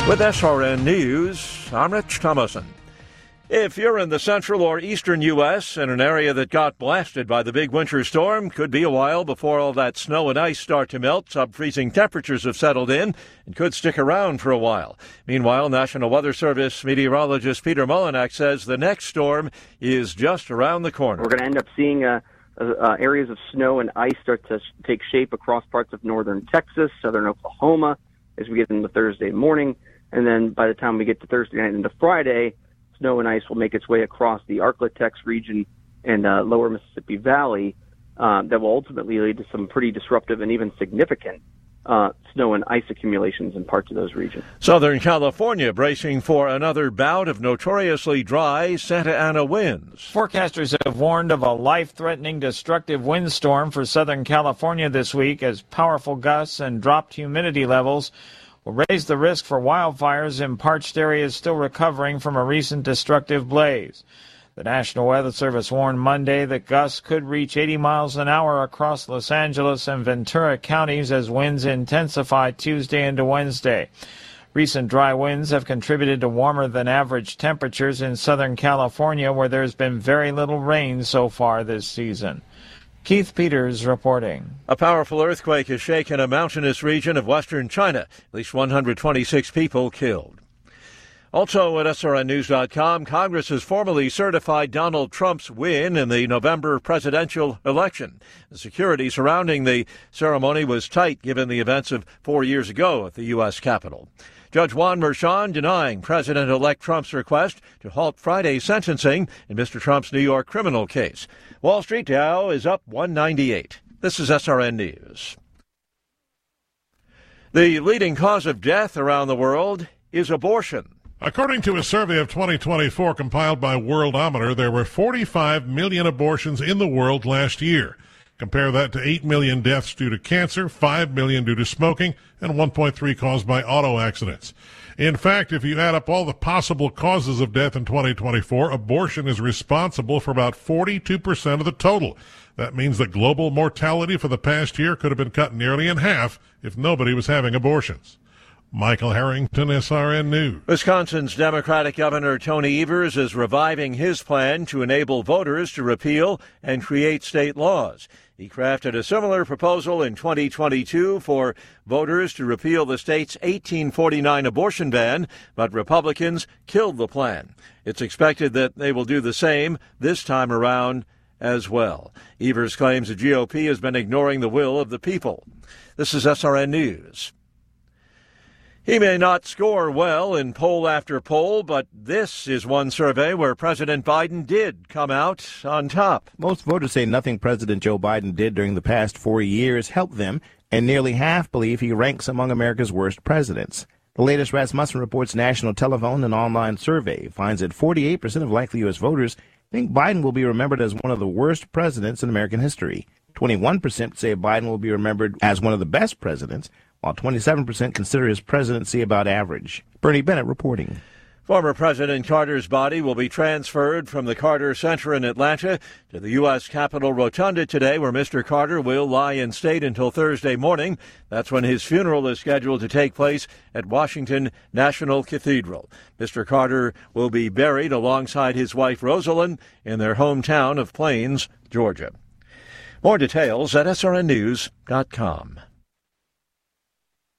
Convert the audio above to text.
With SRN News, I'm Rich Thomason. If you're in the central or eastern U.S. in an area that got blasted by the big winter storm, could be a while before all that snow and ice start to melt. Sub-freezing temperatures have settled in and could stick around for a while. Meanwhile, National Weather Service meteorologist Peter Mullinax says the next storm is just around the corner. We're going to end up seeing areas of snow and ice start to take shape across parts of northern Texas, southern Oklahoma, as we get into Thursday morning. And then by the time we get to Thursday night into Friday, snow and ice will make its way across the Arklatex region and lower Mississippi Valley that will ultimately lead to some pretty disruptive and even significant snow and ice accumulations in parts of those regions. Southern California bracing for another bout of notoriously dry Santa Ana winds. Forecasters have warned of a life-threatening destructive windstorm for Southern California this week as powerful gusts and dropped humidity levels will raise the risk for wildfires in parched areas still recovering from a recent destructive blaze. The National Weather Service warned Monday that gusts could reach 80 miles an hour across Los Angeles and Ventura counties as winds intensify Tuesday into Wednesday. Recent dry winds have contributed to warmer than average temperatures in Southern California, where there's been very little rain so far this season. Keith Peters reporting. A powerful earthquake has shaken a mountainous region of western China. At least 126 people killed. Also at SRNnews.com, Congress has formally certified Donald Trump's win in the November presidential election. The security surrounding the ceremony was tight given the events of 4 years ago at the U.S. Capitol. Judge Juan Merchan denying President-elect Trump's request to halt Friday's sentencing in Mr. Trump's New York criminal case. Wall Street Dow is up 198. This is SRN News. The leading cause of death around the world is abortion. According to a survey of 2024 compiled by Worldometer, there were 45 million abortions in the world last year. Compare that to 8 million deaths due to cancer, 5 million due to smoking, and 1.3 caused by auto accidents. In fact, if you add up all the possible causes of death in 2024, abortion is responsible for about 42% of the total. That means that global mortality for the past year could have been cut nearly in half if nobody was having abortions. Michael Harrington, SRN News. Wisconsin's Democratic Governor Tony Evers is reviving his plan to enable voters to repeal and create state laws. He crafted a similar proposal in 2022 for voters to repeal the state's 1849 abortion ban, but Republicans killed the plan. It's expected that they will do the same this time around as well. Evers claims the GOP has been ignoring the will of the people. This is SRN News. He may not score well in poll after poll, but this is one survey where President Biden did come out on top. Most voters say nothing President Joe Biden did during the past 4 years helped them, and nearly half believe he ranks among America's worst presidents. The latest Rasmussen Reports national telephone and online survey finds that 48% of likely U.S. voters think Biden will be remembered as one of the worst presidents in American history. 21% say Biden will be remembered as one of the best presidents, while 27% consider his presidency about average. Bernie Bennett reporting. Former President Carter's body will be transferred from the Carter Center in Atlanta to the U.S. Capitol Rotunda today, where Mr. Carter will lie in state until Thursday morning. That's when his funeral is scheduled to take place at Washington National Cathedral. Mr. Carter will be buried alongside his wife Rosalind in their hometown of Plains, Georgia. More details at srnnews.com.